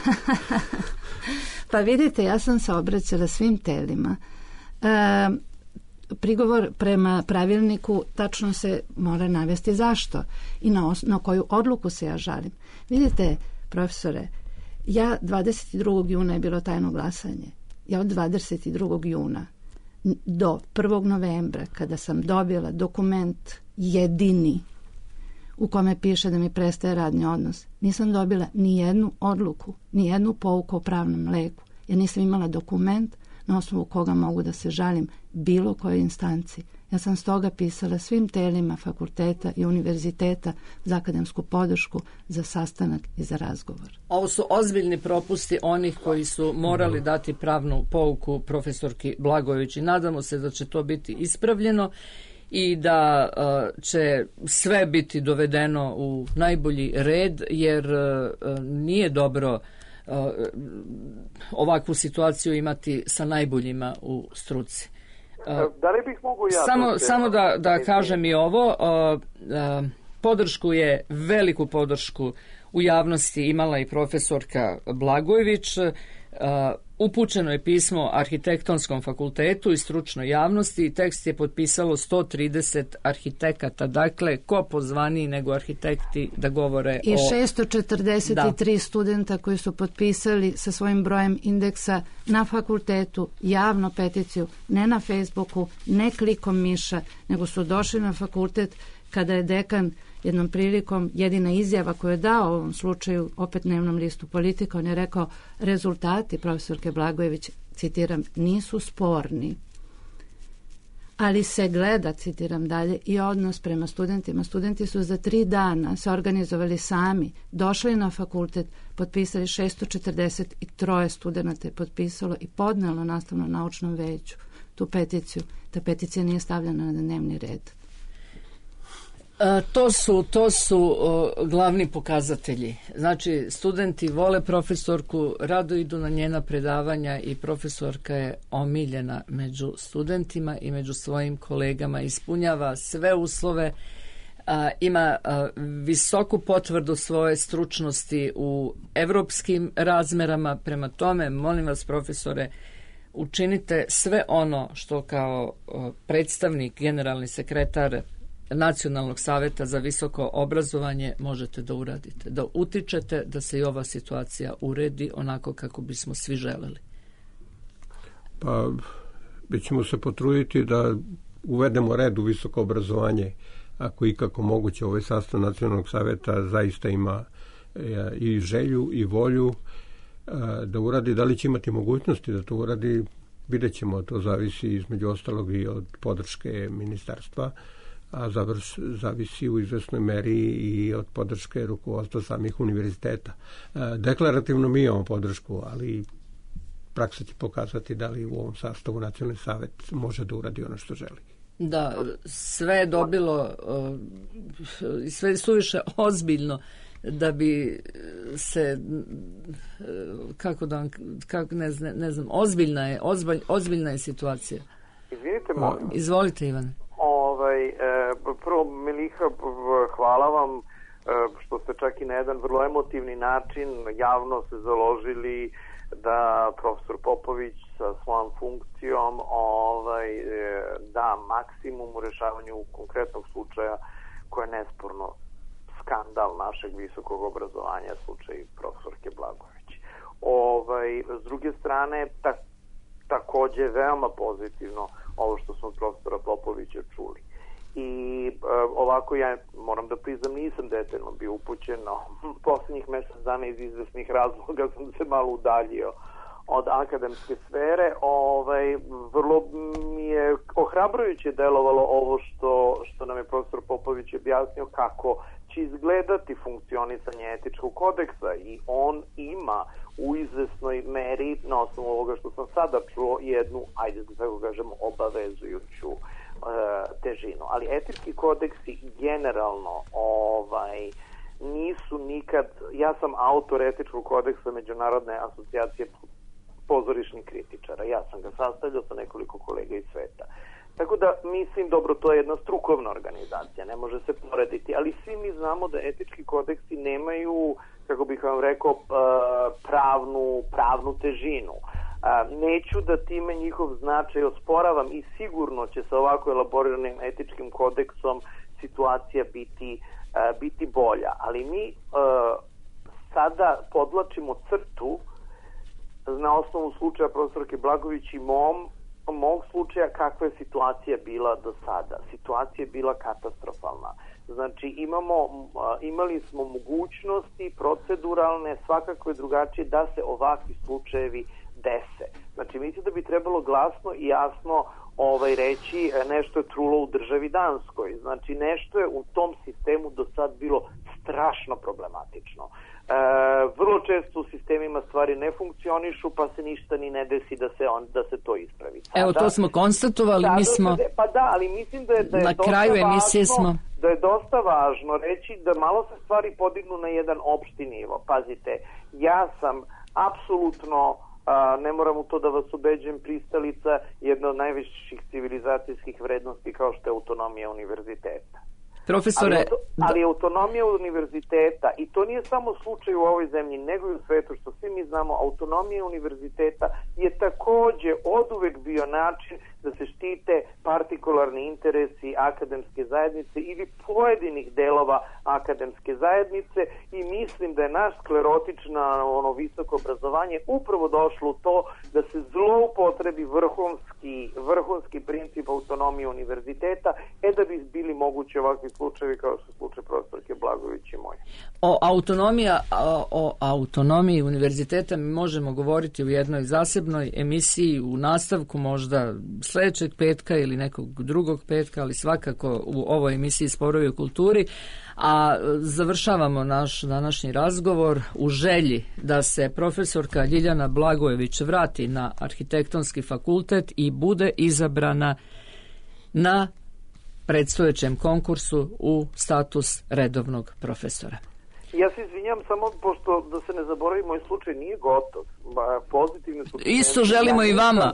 Pa vidite, ja sam se obraćala svim telima. E, prigovor prema pravilniku tačno se mora navesti zašto i na, os- na koju odluku se ja žalim. Vidite, profesore, ja dvadeset drugog juna je bilo tajno glasanje. Ja od dvadeset drugog juna do prvog novembra, kada sam dobila dokument jedini u kome piše da mi prestaje radni odnos, nisam dobila ni jednu odluku, ni jednu pouku o pravnom leku. Ja nisam imala dokument na osnovu koga mogu da se žalim bilo kojoj instanci. Ja sam stoga pisala svim telima fakulteta i univerziteta za akademsku podršku, za sastanak i za razgovor. Ovo su ozbiljni propusti onih koji su morali dati pravnu pouku profesorki Blagojević i nadamo se da će to biti ispravljeno i da uh, će sve biti dovedeno u najbolji red, jer uh, nije dobro uh, ovakvu situaciju imati sa najboljima u struci. Uh, da li bih mogu ja... Samo, samo da, da kažem i ovo, uh, uh, podršku je, veliku podršku u javnosti imala i profesorka Blagojević. Uh, upućeno je pismo Arhitektonskom fakultetu i stručnoj javnosti i tekst je potpisalo sto trideset arhitekata. Dakle, ko pozvaniji nego arhitekti da govore I o... I šesto četrdeset tri da. studenta koji su potpisali sa svojim brojem indeksa na fakultetu javno peticiju, ne na Facebooku, ne klikom miša, nego su došli na fakultet kada je dekan jednom prilikom, jedina izjava koju je dao u ovom slučaju, opet dnevnom listu Politika, on je rekao, rezultati profesorke Blagojević, citiram, nisu sporni, ali se gleda, citiram dalje, i odnos prema studentima. Studenti su za tri dana se organizovali sami, došli na fakultet, potpisali šesto četrdeset tri studenta je potpisalo i podnelo nastavno-naučnom veću tu peticiju. Ta peticija nije stavljena na dnevni red. A, to su, to su o, glavni pokazatelji. Znači, studenti vole profesorku, rado idu na njena predavanja i profesorka je omiljena među studentima i među svojim kolegama. Ispunjava sve uslove, a, ima a, visoku potvrdu svoje stručnosti u evropskim razmerama. Prema tome, molim vas, profesore, učinite sve ono što kao o, predstavnik, generalni sekretar Nacionalnog saveta za visoko obrazovanje možete da uradite, da utičete da se i ova situacija uredi onako kako bismo svi želeli. Pa, mi ćemo se potruditi da uvedemo red u visoko obrazovanje, ako i kako moguće. Ovaj sastav Nacionalnog saveta zaista ima e, i želju i volju e, da uradi. Da li će imati mogućnosti da to uradi, vidjet ćemo, to zavisi između ostalog i od podrške ministarstva, a završ, zavisi u izvesnoj meri i od podrške rukovodstva samih univerziteta. E, deklarativno mi imamo podršku, ali praksa će pokazati da li u ovom sastavu Nacionalni savet može da uradi ono što želi. Da, sve je dobilo, sve je suviše ozbiljno da bi se, kako da vam, kako, ne, znam, ne znam, ozbiljna je, ozbilj, ozbiljna je situacija. Izvinite, molim. Izvolite, Ivane. Ovaj, e, prvo, Miliha, hvala vam što ste čak i na jedan vrlo emotivni način javno se založili da profesor Popović sa svojom funkcijom ovaj, da maksimum u rešavanju konkretnog slučaja koje je nesporno skandal našeg visokog obrazovanja, slučaj profesorke Blagojević. Ovaj, s druge strane, ta, takođe veoma pozitivno ovo što smo od profesora Popovića čuli. I e, ovako ja moram da priznam nisam detaljno bio upućen, no poslednjih mesec dana iz izvesnih razloga sam se malo udaljio od akademske sfere. Ovaj, vrlo mi je ohrabrujuće delovalo ovo što, što nam je profesor Popović objasnio kako će izgledati funkcionisanje etičkog kodeksa i on ima u izvesnoj meri, na osnovu ovoga što sam sada čuo, jednu, ajde da tako kažem, obavezujuću težinu. Ali etički kodeksi generalno ovaj, nisu nikad, ja sam autor etičkog kodeksa Međunarodne asocijacije pozorišnih kritičara, ja sam ga sastavljao sa nekoliko kolega iz sveta. Tako da mislim, dobro, to je jedna strukovna organizacija, ne može se porediti, ali svi mi znamo da etički kodeksi nemaju, kako bih vam rekao, pravnu, pravnu težinu. Neću da time njihov značaj osporavam i sigurno će sa ovako elaboriranim etičkim kodeksom situacija biti, biti bolja. Ali mi sada podlačimo crtu na osnovu slučaja profesorke Blagojević i mom, mog slučaja kakva je situacija bila do sada. Situacija je bila katastrofalna. Znači imamo, imali smo mogućnosti proceduralne, svakako je drugačije da se ovakvi slučajevi dese. Znači mislim da bi trebalo glasno i jasno ovaj, reći nešto je trulo u državi Danskoj. Znači nešto je u tom sistemu do sad bilo strašno problematično. E, vrlo često u sistemima stvari ne funkcionišu pa se ništa ni ne desi da se, on, da se to ispravi. Sada, evo to smo konstatovali, mi smo... Pa da, ali mislim da je, da je na dosta kraju važno, emisije smo... da je dosta važno reći da malo se stvari podignu na jedan opšti nivo. Pazite, ja sam apsolutno, a, ne moram u to da vas ubeđujem, pristalica jedna od najviših civilizacijskih vrednosti kao što je autonomija univerziteta. Profesore, ali, ali autonomija univerziteta, i to nije samo slučaj u ovoj zemlji, nego i u svetu, što svi mi znamo, autonomija univerziteta je takođe oduvek bio način da se štite partikularni interesi akademske zajednice ili pojedinih delova akademske zajednice i mislim da je naš sklerotično ono visoko obrazovanje upravo došlo u to da se zloupotrebi vrhunski, vrhunski princip autonomije univerziteta, e da bi bili mogući ovakvi slučajevi kao što je slučaj profesorke Blagojević i moje. O, autonomija, o, o autonomiji univerziteta mi možemo govoriti u jednoj zasebnoj emisiji u nastavku možda sledećeg petka ili nekog drugog petka, ali svakako u ovoj emisiji Sporovi o kulturi. A završavamo naš današnji razgovor u želji da se profesorka Ljiljana Blagojević vrati na Arhitektonski fakultet i bude izabrana na predstojećem konkursu u status redovnog profesora. Ja se izvinjam samo pošto da se ne zaboravi, moj slučaj nije gotov. Pozitivne su... Isto želimo ja, i vama.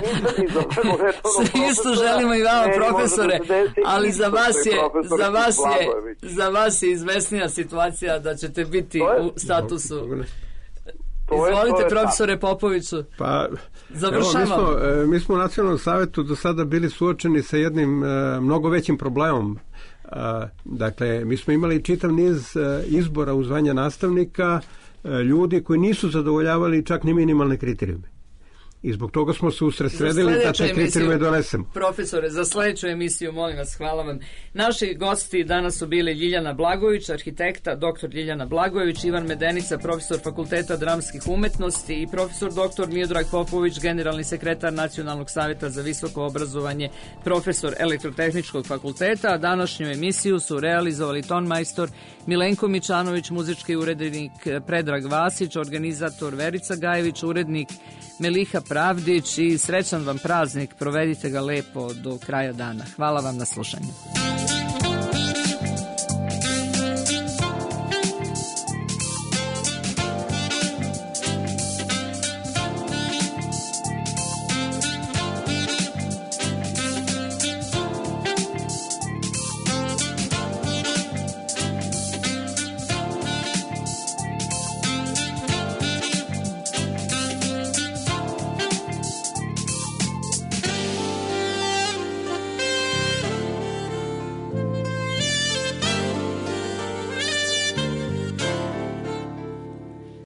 Isto želimo i vama, profesore, ali za vas je za vas je za vas je izvesnija situacija da ćete biti u statusu. Izvolite, profesore Popoviću. Pa, završavamo. Evo, mi, smo, mi smo u Nacionalnom savetu do sada bili suočeni sa jednim uh, mnogo većim problemom. Uh, dakle, mi smo imali čitav niz uh, izbora u zvanja nastavnika, uh, ljudi koji nisu zadovoljavali čak ni minimalne kriterijume. I zbog toga smo se usredsredili da te kriterijume donesemo. Profesore, za sledeću emisiju, molim vas, hvala vam. Naši gosti danas su bili Ljiljana Blagojević, arhitekta, doktor Ljiljana Blagojević, Ivan Medenica, profesor Fakulteta dramskih umetnosti i profesor doktor Miodrag Popović, generalni sekretar Nacionalnog saveta za visoko obrazovanje, profesor Elektrotehničkog fakulteta. A današnju emisiju su realizovali tonmajstor Milenko Mičanović, muzički urednik Predrag Vasić, organizator Verica Gajević, urednik Meliha Pravdić i srećan vam praznik, provedite ga lepo do kraja dana. Hvala vam na slušanju.